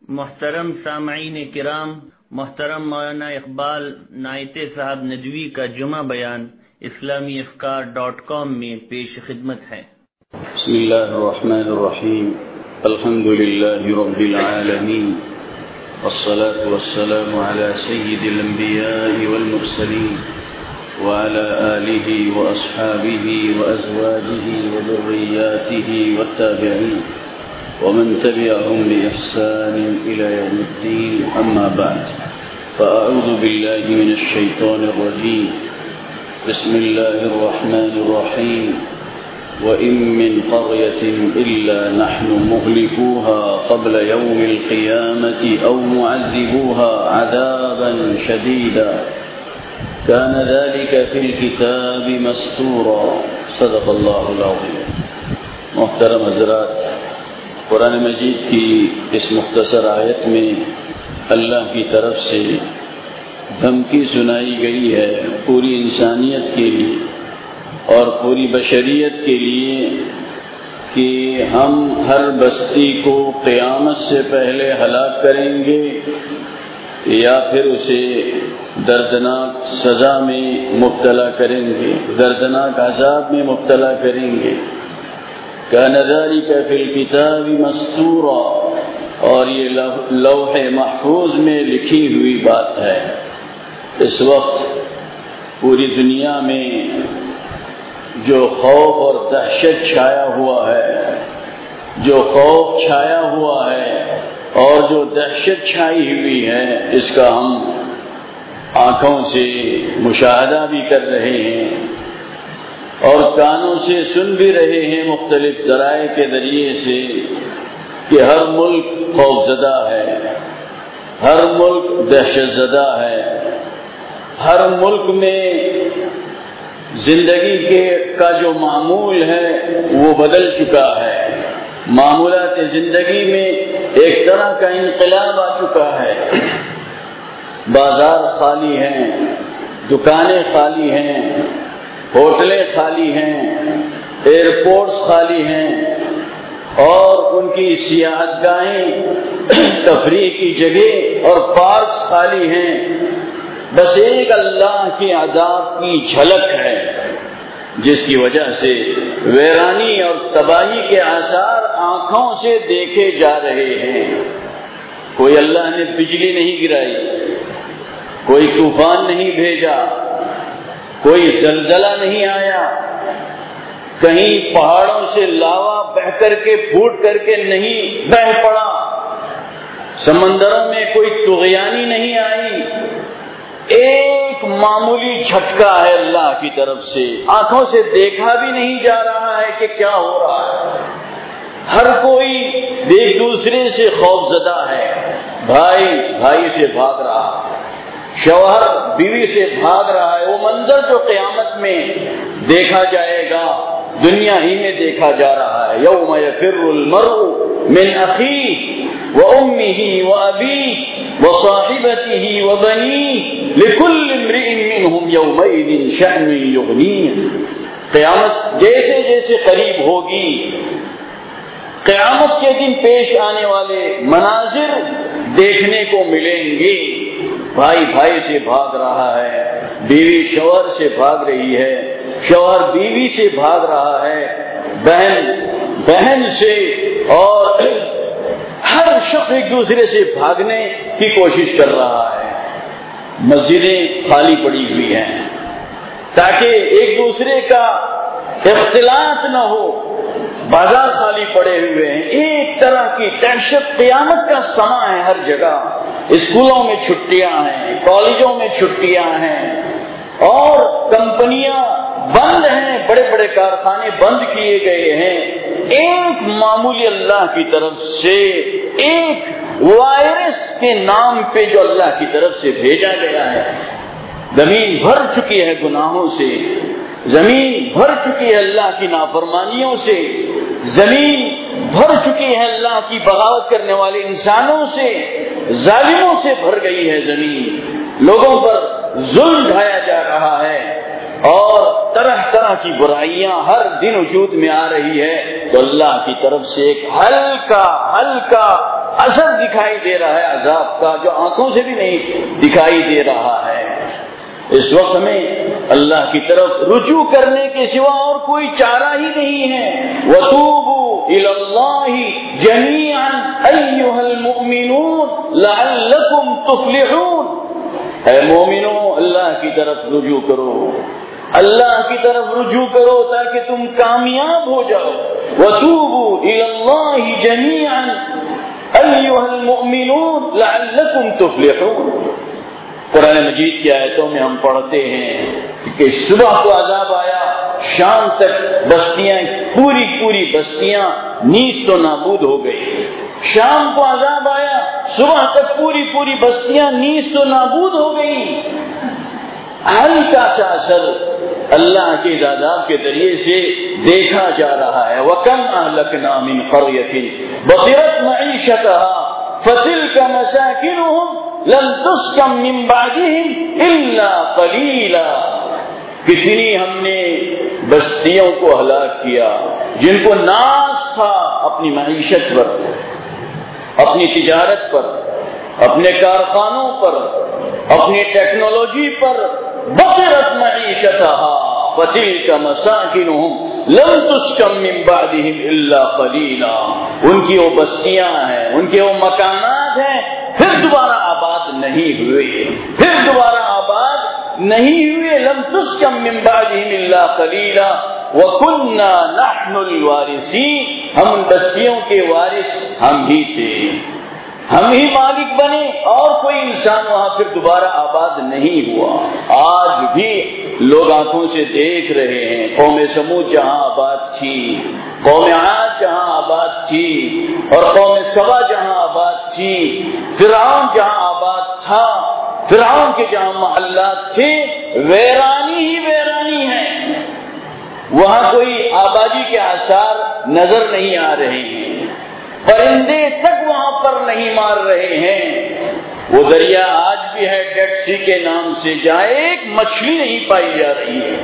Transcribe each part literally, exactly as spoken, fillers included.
محترم سامعین کرام، محترم مولانا اقبال نائتے صاحب ندوی کا جمعہ بیان اسلامی افکار ڈاٹ کام میں پیش خدمت ہے۔ بسم اللہ الرحمن الرحیم، الحمد للہ رب العالمین، والصلاة والسلام على سید الانبیاء والمرسلین وعلى آلہ واصحابہ وازواجہ وذریاتہ والتابعین ومن تبعهم بإحسان إلى يوم الدين، أما بعد، فأعوذ بالله من الشيطان الرجيم، بسم الله الرحمن الرحيم، وإن من قرية إلا نحن مهلكوها قبل يوم القيامة أو معذبوها عذابا شديدا كان ذلك في الكتاب مسطورا، صدق الله العظيم۔ محترم حضرات، قرآن مجید کی اس مختصر آیت میں اللہ کی طرف سے دھمکی سنائی گئی ہے پوری انسانیت کے لیے اور پوری بشریت کے لیے کہ ہم ہر بستی کو قیامت سے پہلے ہلاک کریں گے یا پھر اسے دردناک سزا میں مبتلا کریں گے، دردناک عذاب میں مبتلا کریں گے۔ كان ذلك في الكتاب مسطورا، اور یہ لوح محفوظ میں لکھی ہوئی بات ہے۔ اس وقت پوری دنیا میں جو خوف اور دہشت چھایا ہوا ہے، جو خوف چھایا ہوا ہے اور جو دہشت چھائی ہوئی ہے، اس کا ہم آنکھوں سے مشاہدہ بھی کر رہے ہیں اور کانوں سے سن بھی رہے ہیں مختلف ذرائع کے ذریعے سے کہ ہر ملک خوف زدہ ہے، ہر ملک دہشت زدہ ہے، ہر ملک میں زندگی کے کا جو معمول ہے وہ بدل چکا ہے، معمولات زندگی میں ایک طرح کا انقلاب آ چکا ہے۔ بازار خالی ہیں، دکانیں خالی ہیں، ہوٹلیں خالی ہیں، ایئرپورٹس خالی ہیں اور ان کی سیاحت گاہیں، تفریح کی جگہ اور پارکس خالی ہیں۔ بس ایک اللہ کے عذاب کی جھلک ہے جس کی وجہ سے ویرانی اور تباہی کے آثار آنکھوں سے دیکھے جا رہے ہیں۔ کوئی اللہ نے بجلی نہیں گرائی، کوئی طوفان نہیں بھیجا، کوئی زلزلہ نہیں آیا، کہیں پہاڑوں سے لاوا بہ کر کے پھوٹ کر کے نہیں بہ پڑا، سمندروں میں کوئی طغیانی نہیں آئی۔ ایک معمولی جھٹکا ہے اللہ کی طرف سے، آنکھوں سے دیکھا بھی نہیں جا رہا ہے کہ کیا ہو رہا ہے۔ ہر کوئی ایک دوسرے سے خوف زدہ ہے، بھائی بھائی سے بھاگ رہا ہے، شوہر بیوی سے بھاگ رہا ہے۔ وہ منظر جو قیامت میں دیکھا جائے گا دنیا ہی میں دیکھا جا رہا ہے۔ یوم یفر المرء من اخیہ وامہ وابیہ وصاحبتہ وبنیہ لکل امرئ منہم یومئذ شأن یغنیہ۔ قیامت جیسے جیسے قریب ہوگی، قیامت کے دن پیش آنے والے مناظر دیکھنے کو ملیں گے۔ بھائی بھائی سے بھاگ رہا ہے، بیوی شوہر سے بھاگ رہی ہے، شوہر بیوی سے بھاگ رہا ہے، بہن بہن سے، اور ہر شخص ایک دوسرے سے بھاگنے کی کوشش کر رہا ہے۔ مسجدیں خالی پڑی ہوئی ہیں تاکہ ایک دوسرے کا اختلاط نہ ہو، بازار خالی پڑے ہوئے ہیں۔ ایک طرح کی دہشت، قیامت کا سما ہے ہر جگہ۔ اسکولوں میں چھٹیاں ہیں، کالجوں میں چھٹیاں ہیں اور کمپنیاں بند ہیں، بڑے بڑے کارخانے بند کیے گئے ہیں۔ ایک معمولی اللہ کی طرف سے ایک وائرس کے نام پہ جو اللہ کی طرف سے بھیجا گیا ہے۔ زمین بھر چکی ہے گناہوں سے، زمین بھر چکی ہے اللہ کی نافرمانیوں سے، زمین بھر چکی ہے اللہ کی بغاوت کرنے والے انسانوں سے، ظالموں سے بھر گئی ہے زمین، لوگوں پر ظلم ڈھایا جا رہا ہے اور طرح طرح کی برائیاں ہر دن وجود میں آ رہی ہے۔ تو اللہ کی طرف سے ایک ہلکا ہلکا اثر دکھائی دے رہا ہے عذاب کا، جو آنکھوں سے بھی نہیں دکھائی دے رہا ہے۔ اس وقت ہمیں اللہ کی طرف رجوع کرنے کے سوا اور کوئی چارہ ہی نہیں ہے۔ وَتُوبُوا إِلَى اللَّهِ جَمِيعًا أَيُّهَا الْمُؤْمِنُونَ لَعَلَّكُمْ تُفْلِحُونَ، اے مومنو اللہ کی طرف رجوع کرو، اللہ کی طرف رجوع کرو تاکہ تم کامیاب ہو جاؤ۔ وَتُوبُوا إِلَى اللَّهِ جَمِيعًا أَيُّهَا الْمُؤْمِنُونَ لَعَلَّكُمْ تُفْلِحُونَ۔ قرآن مجید کی آیتوں میں ہم پڑھتے ہیں کہ صبح کو عذاب آیا، شام تک بستیاں پوری پوری بستیاں نیست و نابود ہو گئی۔ شام کو عذاب آیا، صبح تک پوری پوری بستیاں نیست و نابود ہو گئی۔ ہلکا سا اثر اللہ کے عذاب کے ذریعے سے دیکھا جا رہا ہے۔ وَكَمْ أَهْلَكْنَا مِنْ قَرْيَةٍ بَطِرَتْ مَعِيشَتَهَا فَتِلْكَ مَسَاكِنُهُمْ لَمْ تُسْكَنْ مِنْ بَعْدِهِمْ إِلَّا قَلِيلًا، کتنی ہم نے بستیوں کو ہلاک کیا جن کو ناز تھا اپنی معیشت پر، اپنی تجارت پر، اپنے کارخانوں پر، اپنی ٹیکنالوجی پر۔ بطرت معیشتها فتلك مساکنهم لم تسکن من بعدهم الا قلیلا، ان کی وہ بستیاں ہیں، ان کے وہ مکانات ہیں، پھر دوبارہ آباد نہیں ہوئے، پھر دوبارہ آباد نہیں ہوئے۔ لم تسکن من بعدهم الا قلیلا وکنا نحن الوارثین، ہم ان بستیوں کے وارث ہم ہی تھے، ہم ہی مالک بنے اور کوئی انسان وہاں پھر دوبارہ آباد نہیں ہوا۔ آج بھی لوگ آنکھوں سے دیکھ رہے ہیں، قوم سمود جہاں آباد تھی، قوم عاد جہاں آباد تھی، اور قوم سبا جہاں آباد تھی، فرعون جہاں آباد تھا، فرعون کے جہاں محلات تھے، ویرانی ہی ویرانی ہے، وہاں کوئی آبادی کے آثار نظر نہیں آ رہے ہیں، پرندے تک وہاں پر نہیں مار رہے ہیں۔ وہ دریا آج بھی ہے ڈیڈ سی کے نام سے، جہاں ایک مچھلی نہیں پائی جا رہی ہے،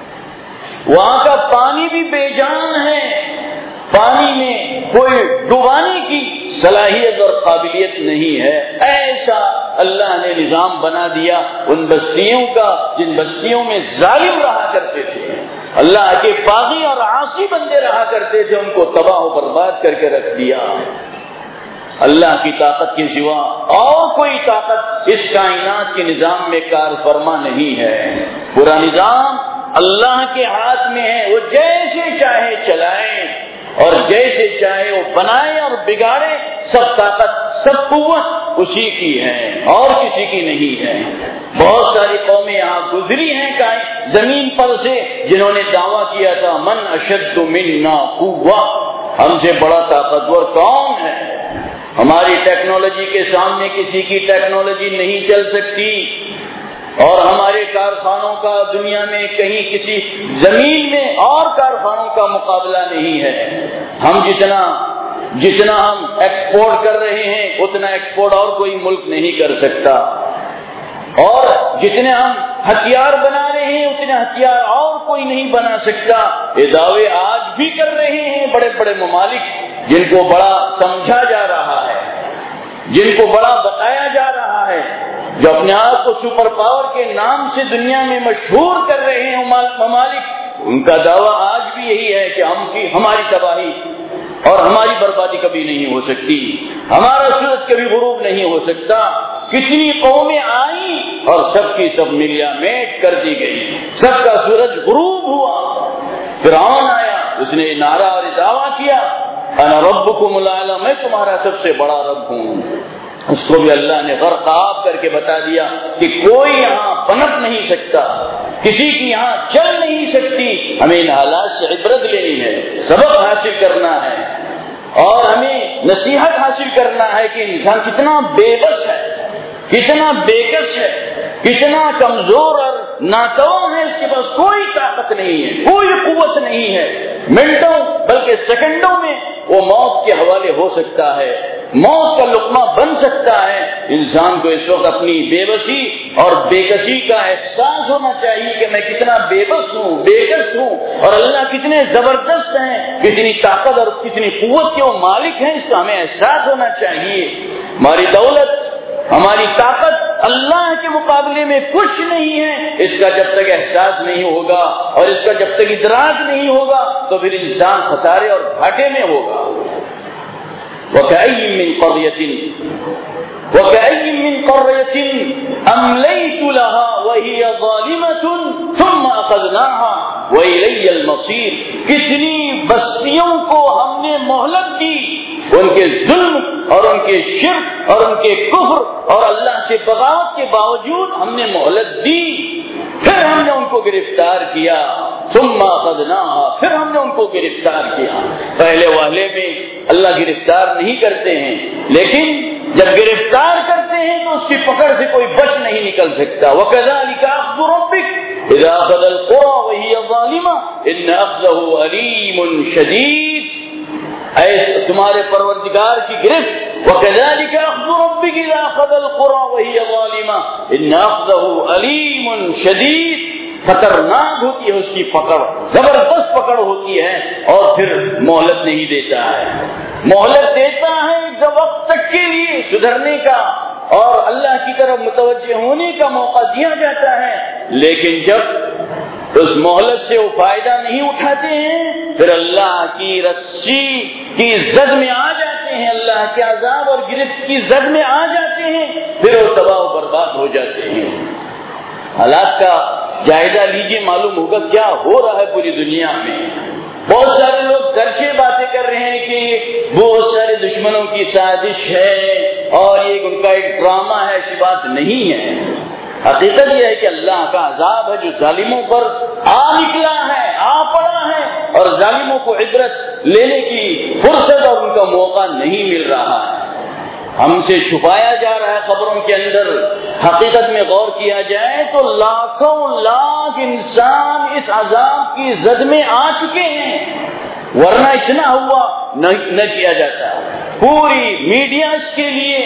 وہاں کا پانی بھی بے جان ہے، پانی میں کوئی ڈبانے کی صلاحیت اور قابلیت نہیں ہے۔ ایسا اللہ نے نظام بنا دیا ان بستیوں کا جن بستیوں میں ظالم رہا کرتے تھے، اللہ کے باغی اور عاصی بندے رہا کرتے تھے، ان کو تباہ و برباد کر کے رکھ دیا۔ اللہ کی طاقت کے سوا اور کوئی طاقت اس کائنات کے نظام میں کار فرما نہیں ہے۔ پورا نظام اللہ کے ہاتھ میں ہے، وہ جیسے چاہے چلائے اور جیسے چاہے وہ بنائے اور بگاڑے، سب طاقت سب قوت اسی کی ہے اور کسی کی نہیں ہے۔ بہت ساری قومیں یہاں گزری ہیں زمین پر سے جنہوں نے دعویٰ کیا تھا من اشد منا قوہ، ہم سے بڑا طاقتور کون ہے، ہماری ٹیکنالوجی کے سامنے کسی کی ٹیکنالوجی نہیں چل سکتی، اور ہمارے کارخانوں کا دنیا میں کہیں کسی زمین میں اور کارخانوں کا مقابلہ نہیں ہے، ہم جتنا جتنا ہم ایکسپورٹ کر رہے ہیں اتنا ایکسپورٹ اور کوئی ملک نہیں کر سکتا، اور جتنے ہم ہتھیار بنا رہے ہیں اتنے ہتھیار اور کوئی نہیں بنا سکتا۔ یہ دعوے آج بھی کر رہے ہیں بڑے بڑے ممالک، جن کو بڑا سمجھا جا رہا ہے، جن کو بڑا بتایا جا رہا ہے، جو اپنے آپ کو سپر پاور کے نام سے دنیا میں مشہور کر رہے ہیں ممالک، ان کا دعویٰ آج بھی یہی ہے کہ ہم کی ہماری تباہی اور ہماری بربادی کبھی نہیں ہو سکتی، ہمارا سورج کبھی غروب نہیں ہو سکتا۔ کتنی قومیں آئیں اور سب کی سب ملیا میٹ کر دی گئی، سب کا سورج غروب ہوا۔ فرعون آیا، اس نے نعرہ اور دعویٰ کیا انا ربکم الاعلی، میں تمہارا سب سے بڑا رب ہوں، اس کو بھی اللہ نے غرقاب کر کے بتا دیا کہ کوئی یہاں پنپ نہیں سکتا، کسی کی یہاں چل نہیں سکتی۔ ہمیں ان حالات سے عبرت لینی ہے، سبق حاصل کرنا ہے، اور ہمیں نصیحت حاصل کرنا ہے کہ انسان کتنا بے بس ہے، کتنا بےکس ہے، کتنا کمزور اور ناتواں ہے، اس کے پاس کوئی طاقت نہیں ہے، کوئی قوت نہیں ہے، منٹوں بلکہ سیکنڈوں میں وہ موت کے حوالے ہو سکتا ہے، موت کا لقمہ بن سکتا ہے۔ انسان کو اس وقت اپنی بے بسی اور بے کسی کا احساس ہونا چاہیے کہ میں کتنا بے بس ہوں، بے کس ہوں، اور اللہ کتنے زبردست ہیں، کتنی طاقت اور کتنی قوت کے وہ مالک ہیں، اس کا ہمیں احساس ہونا چاہیے۔ ہماری دولت، ہماری طاقت اللہ کے مقابلے میں کچھ نہیں ہے، اس کا جب تک احساس نہیں ہوگا اور اس کا جب تک ادراک نہیں ہوگا تو پھر انسان خسارے اور گھاٹے میں ہوگا۔ وَكَأَيٍّ مِّن قَرْيَةٍ وَكَأَيٍّ مِّن قَرْيَةٍ أَمْلَيْتُ لَهَا وَهِيَ ظَالِمَةٌ ثُمَّ أَخَذْنَاهَا وَإِلَيَّ الْمَصِيرُ، کتنی بستیوں کو ہم نے مہلت دی، ان کے ظلم اور ان کے شرک اور ان کے کفر اور اللہ سے بغاوت کے باوجود ہم نے مہلت دی، پھر ہم نے ان کو گرفتار کیا، ثم اخذناها، پھر ہم نے ان کو گرفتار کیا۔ پہلے واہلے میں اللہ گرفتار نہیں کرتے ہیں، لیکن جب گرفتار کرتے ہیں تو اس کی پکڑ سے کوئی بچ نہیں نکل سکتا۔ وَكَذَلِكَ أَخْذُ رَبِّكَ إِذَا أَخَذَ الْقُرَىٰ وَهِيَ ظَالِمَةٌ إِنَّ أَخْذَهُ أَلِيمٌ شَدِيدٌ، ایسے تمہارے پروردگار کی گرفت، وَكَذَلِكَ أَخْذُ رَبِّكَ إِذَا أَخَذَ الْقُرَىٰ وَهِيَ ظَالِمَةٌ إِنَّ أَخْذَهُ أَلِيمٌ شَدِيدٌ، خطرناک ہوتی ہے اس کی پکڑ، زبردست پکڑ ہوتی ہے، اور پھر مہلت نہیں دیتا ہے، مہلت دیتا ہے ایک وقت تک کے لیے سدھرنے کا اور اللہ کی طرف متوجہ ہونے کا موقع دیا جاتا ہے، لیکن جب اس مہلت سے وہ فائدہ نہیں اٹھاتے ہیں پھر اللہ کی رسی کی زد میں آ جاتے ہیں، اللہ کے عذاب اور گرفت کی زد میں آ جاتے ہیں، پھر وہ تباہ و برباد ہو جاتے ہیں۔ حالات کا جائزہ لیجیے، معلوم ہوگا کیا ہو رہا ہے پوری دنیا میں۔ بہت سارے لوگ درشے باتیں کر رہے ہیں کہ بہت سارے دشمنوں کی سازش ہے اور یہ ان کا ایک ڈرامہ ہے، ایسی بات نہیں ہے۔ حقیقت یہ ہے کہ اللہ کا عذاب ہے جو ظالموں پر آ نکلا ہے، آ پڑا ہے، اور ظالموں کو عبرت لینے کی فرصت اور ان کا موقع نہیں مل رہا ہے، ہم سے چھپایا جا رہا ہے خبروں کے اندر۔ حقیقت میں غور کیا جائے تو لاکھوں لاکھ انسان اس عذاب کی زد میں آ چکے ہیں، ورنہ اتنا ہوا نہ کیا جاتا۔ پوری میڈیا اس کے لیے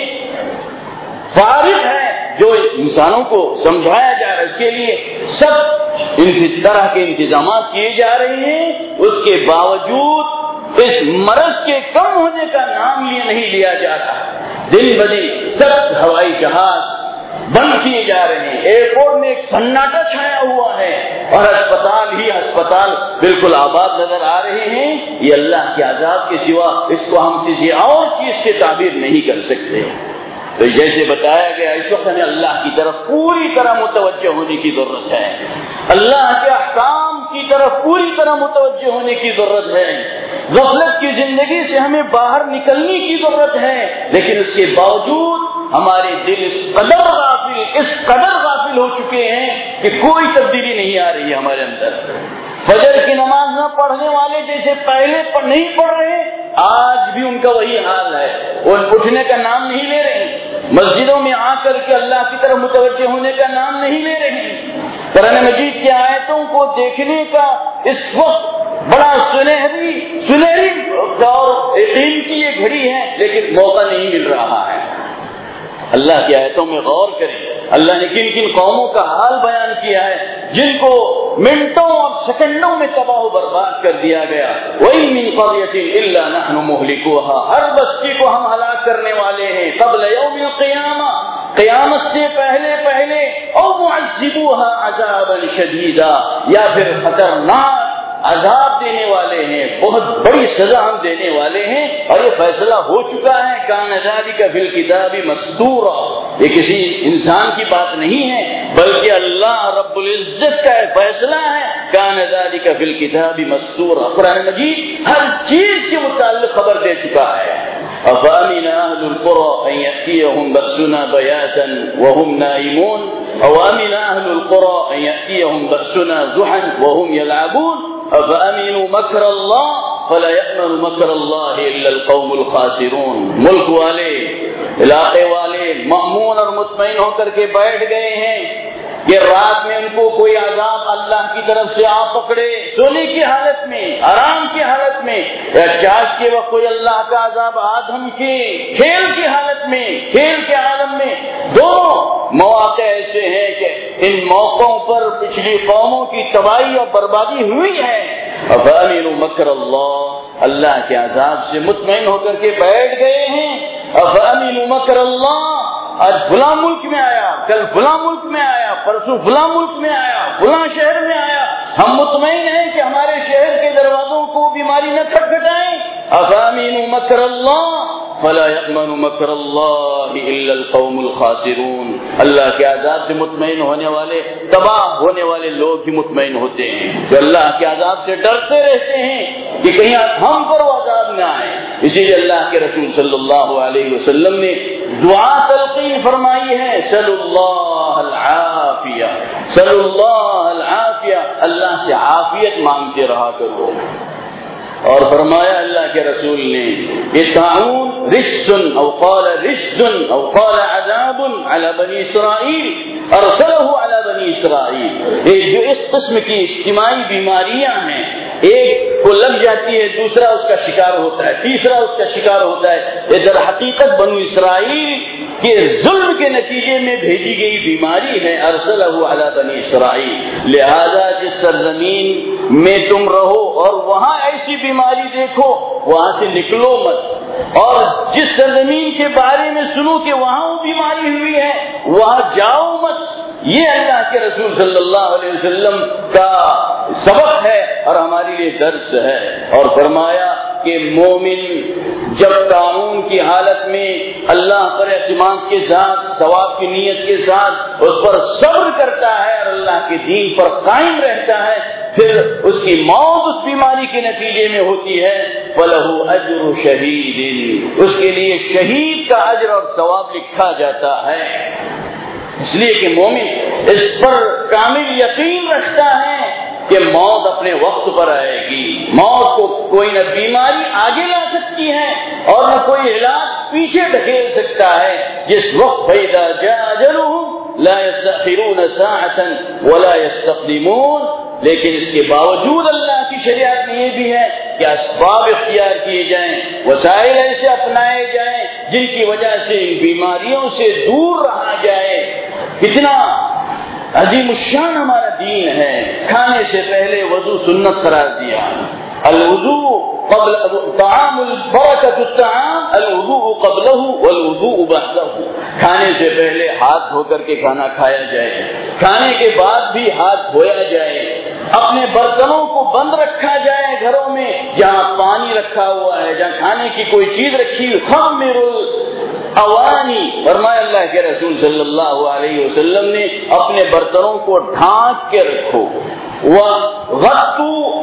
فارغ ہے، جو انسانوں کو سمجھایا جا رہا ہے، اس کے لیے سب ان طرح کے انتظامات کیے جا رہے ہیں، اس کے باوجود اس مرض کے کم ہونے کا نام یہ نہیں لیا جا رہا۔ دن بدن سب ہوائی جہاز بند کیے جا رہے ہیں، ایئرپورٹ میں ایک سناٹا چھایا ہوا ہے، اور اسپتال ہی اسپتال بالکل آباد نظر آ رہے ہیں۔ یہ اللہ کے عذاب کے سوا اس کو ہم کسی اور چیز سے تعبیر نہیں کر سکتے۔ تو جیسے بتایا گیا اس وقت ہمیں اللہ کی طرف پوری طرح متوجہ ہونے کی ضرورت ہے، اللہ کے احکام کی طرف پوری طرح متوجہ ہونے کی ضرورت ہے، غفلت کی زندگی سے ہمیں باہر نکلنے کی ضرورت ہے، لیکن اس کے باوجود ہمارے دل اس قدر غافل اس قدر غافل ہو چکے ہیں کہ کوئی تبدیلی نہیں آ رہی ہے ہمارے اندر۔ فجر کی نماز نہ پڑھنے والے جیسے پہلے پر نہیں پڑھ رہے، آج بھی ان کا وہی حال ہے، وہ اٹھنے کا نام نہیں لے رہے، مسجدوں میں آ کر کے اللہ کی طرف متوجہ ہونے کا نام نہیں لے رہے۔ قرآن مجید کی آیتوں کو دیکھنے کا اس وقت بڑا سنہری سنہری اور قیمتی یہ گھڑی ہے، لیکن موقع نہیں مل رہا ہے۔ اللہ کی آیتوں میں غور کریں، اللہ نے کن کن قوموں کا حال بیان کیا ہے جن کو منٹوں اور سیکنڈوں میں تباہ و برباد کر دیا گیا۔ وَإِن مِّن قَرْيَةٍ إِلَّا نَحْنُ مُهْلِكُوهَا، ہر بستی کو ہم ہلاک کرنے والے ہیں، قبل یوم القیامہ، قیامت سے پہلے پہلے، او مُعَذِّبُوهَا عَذَابًا شَدِيدًا، یا پھر خطرناک عذاب دینے والے ہیں، بہت بڑی سزا ہم دینے والے ہیں، اور یہ فیصلہ ہو چکا ہے۔ کان ذالک فی الکتاب مسطورا، یہ کسی انسان کی بات نہیں ہے بلکہ اللہ رب العزت کا فیصلہ ہے۔ کان ذالک فی الکتاب مسطورا، قرآن مجید ہر چیز کے متعلق خبر دے چکا ہے۔ افامن اہل القرى ان یأتیہم بأسنا بیاتا وهم نائمون، او امن اہل القرى ان یأتیہم بأسنا ضحا وهم یلعبون، افامنوا مکر اللہ فلا یأمن مکر اللہ الا القوم الخاسرون۔ ملک والے، علاقے والے مأمون اور مطمئن ہو کر کے بیٹھ گئے ہیں کہ رات میں ان کو کوئی عذاب اللہ کی طرف سے آ پکڑے، سونے کی حالت میں، آرام کی حالت میں، یا چاش کے وقت کوئی اللہ کا عذاب آدم کے کھیل کی حالت میں، کھیل کے عالم میں ان موقعوں پر پچھلی قوموں کی تباہی اور بربادی ہوئی ہے۔ افامنوا مکر اللہ، اللہ کے عذاب سے مطمئن ہو کر کے بیٹھ گئے ہیں۔ افامنوا مکر اللہ، آج فلاں ملک میں آیا، کل فلاں ملک میں آیا، پرسوں فلاں ملک میں آیا، فلاں شہر میں آیا، ہم مطمئن ہیں کہ ہمارے شہر کے دروازوں کو بیماری نہ کھٹکھٹائیں۔ افامنوا مکر اللہ فلا یأمن مکر اللہ الا القوم الخاسرون، اللہ کے عذاب سے مطمئن ہونے والے، تباہ ہونے والے لوگ ہی مطمئن ہوتے ہیں، جو اللہ کے عذاب سے ڈرتے رہتے ہیں کہ کہیں ہم پر وہ عذاب نہ آئے۔ اسی لیے اللہ کے رسول صلی اللہ علیہ وسلم نے دعا تلقین فرمائی ہے، صلی اللہ العافیہ، صلی اللہ العافیہ، اللہ سے عافیت مانگتے رہا کرو۔ اور فرمایا اللہ کے رسول نے یہ طاعون رجس او قال رجس او قال عذاب علی بنی اسرائیل ارسلہ علی بنی اسرائیل، یہ جو اس قسم کی اجتماعی بیماریاں ہیں، ایک کو لگ جاتی ہے، دوسرا اس کا شکار ہوتا ہے، تیسرا اس کا شکار ہوتا ہے، یہ در حقیقت بنو اسرائیل کے ظلم کے نتیجے میں بھیجی گئی بیماری ہے، ارسلہ علی بنی اسرائیل۔ لہذا جس سرزمین میں تم رہو اور وہاں ایسی بیماری دیکھو، وہاں سے نکلو مت، اور جس سرزمین کے بارے میں سنو کہ وہاں وہ بیماری ہوئی ہے وہاں جاؤ مت۔ یہ اللہ کے رسول صلی اللہ علیہ وسلم کا سبق ہے اور ہمارے لیے درس ہے۔ اور فرمایا کہ مومن جب قانون کی حالت میں اللہ پر اعتماد کے ساتھ، ثواب کی نیت کے ساتھ اس پر صبر کرتا ہے اور اللہ کے دین پر قائم رہتا ہے، پھر اس کی موت اس بیماری کے نتیجے میں ہوتی ہے، فَلَهُ أَجْرُ شَهِيدٍ، اس کے لیے شہید کا اجر اور ثواب لکھا جاتا ہے۔ اس لیے کہ مومن اس پر کامل یقین رکھتا ہے کہ موت اپنے وقت پر آئے گی، موت کو کوئی نہ بیماری آگے لا سکتی ہے اور نہ کوئی علاج پیچھے ڈھکیل سکتا ہے۔ جس وقت فَإِذَا جَاءَ أَجَلُهُمْ لَا يَسْتَأْخِرُونَ سَاعَةً وَلَا يَسْتَقْدِمُونَ، لیکن اس کے باوجود اللہ کی شریعت میں یہ بھی ہے کہ اسباب اختیار کیے جائیں، وسائل ایسے اپنائے جائیں جن کی وجہ سے ان بیماریوں سے دور رہا جائے۔ کتنا عظیم الشان ہمارا دین ہے۔ کھانے سے پہلے وضو سنت قرار دیا، الوضو قبل طعام البرکۃ الطعام الوضوء قبلہ والوضوء بعدہ، کھانے سے پہلے ہاتھ دھو کر کے کھانا کھایا جائے، کھانے کے بعد بھی ہاتھ دھویا جائے، اپنے برتنوں کو بند رکھا جائے گھروں میں، جہاں پانی رکھا ہوا ہے، جہاں کھانے کی کوئی چیز رکھی، خمر اوانی، فرمایا اللہ کے رسول صلی اللہ علیہ وسلم نے اپنے برتنوں کو ڈھانک کے رکھو، وَغَطُّوا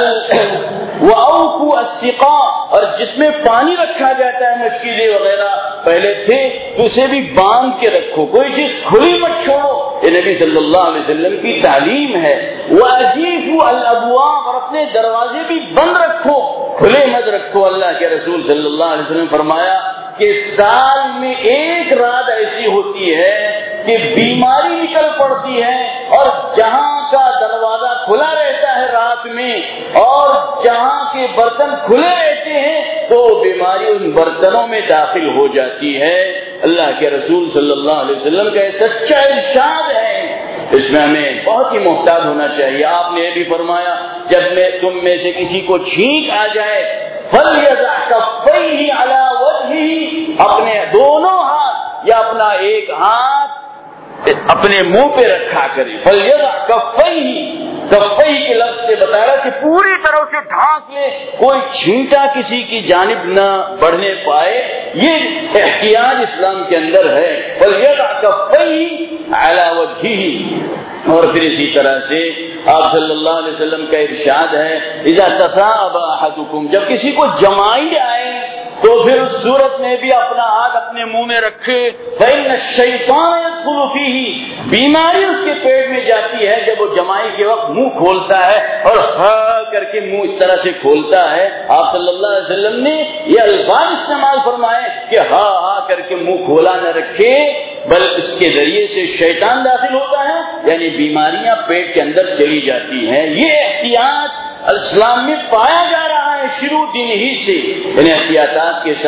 وَأَوْفُوا السِّقَاءَ، اور جس میں پانی رکھا جاتا ہے، مشکیزیں وغیرہ پہلے تھے تو اسے بھی باندھ کے رکھو، کوئی چیز کھلی مت چھوڑو، یہ نبی صلی اللہ علیہ وسلم کی تعلیم ہے۔ وَأَجِيفُوا الْأَبْوَابَ، اور اپنے دروازے بھی بند رکھو، کھلے مت رکھو۔ اللہ کے رسول صلی اللہ علیہ وسلم فرمایا کہ سال میں ایک رات ایسی ہوتی ہے کہ بیماری نکل پڑتی ہے، اور جہاں کا دروازہ کھلا رہتا ہے رات میں اور جہاں کے برتن کھلے رہتے ہیں تو بیماری ان برتنوں میں داخل ہو جاتی ہے۔ اللہ کے رسول صلی اللہ علیہ وسلم کا یہ سچا ارشاد ہے، اس میں ہمیں بہت ہی محتاط ہونا چاہیے۔ آپ نے یہ بھی فرمایا جب میں تم میں سے کسی کو چھینک آ جائے فَلْيَضَعْ كَفَّيْهِ عَلَى وَجْهِهِ، اپنے دونوں ہاتھ یا اپنا ایک ہاتھ اپنے منہ پہ رکھا کرے۔ فَلْيَضَعْ كَفَّيْهِ، کفئی کے لفظ سے بتا رہا کہ پوری طرح سے ڈھانک لے، کوئی چھینٹا کسی کی جانب نہ بڑھنے پائے، یہ احتیاط اسلام کے اندر ہے۔ فَلْيَضَعْ كَفَّيْهِ عَلَى وَجْهِهِ، اور پھر اسی طرح سے آپ صلی اللہ علیہ وسلم کا ارشاد ہے اذا تصاب احدکم، جب کسی کو جمائی آئے تو پھر اس صورت میں بھی اپنا ہاتھ اپنے منہ میں رکھے۔ فإن الشیطان يدخل فیہ، بیماری اس کے پیٹ میں جاتی ہے جب وہ جمائی کے وقت منہ کھولتا ہے اور ہاں کر کے منہ اس طرح سے کھولتا ہے۔ آپ صلی اللہ علیہ وسلم نے یہ الفاظ استعمال فرمائے کہ ہاں ہاں کر کے منہ کھولا نہ رکھے، بلکہ اس کے ذریعے سے شیطان داخل ہوتا ہے، یعنی بیماریاں پیٹ کے اندر چلی جاتی ہیں۔ یہ احتیاط اسلام میں پایا جا رہا ہے شروع دن ہی سے، یعنی احتیاطات کے ساتھ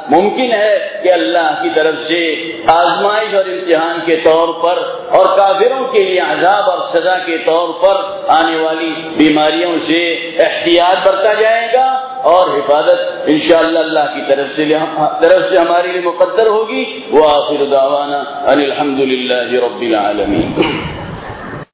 ممکن ہے کہ اللہ کی طرف سے آزمائش اور امتحان کے طور پر اور کافروں کے لیے عذاب اور سزا کے طور پر آنے والی بیماریوں سے احتیاط برتا جائے گا اور حفاظت انشاءاللہ اللہ کی طرف سے طرف سے ہمارے لیے مقدر ہوگی۔ وآخر دعوانا ان الحمد للہ رب العالمین۔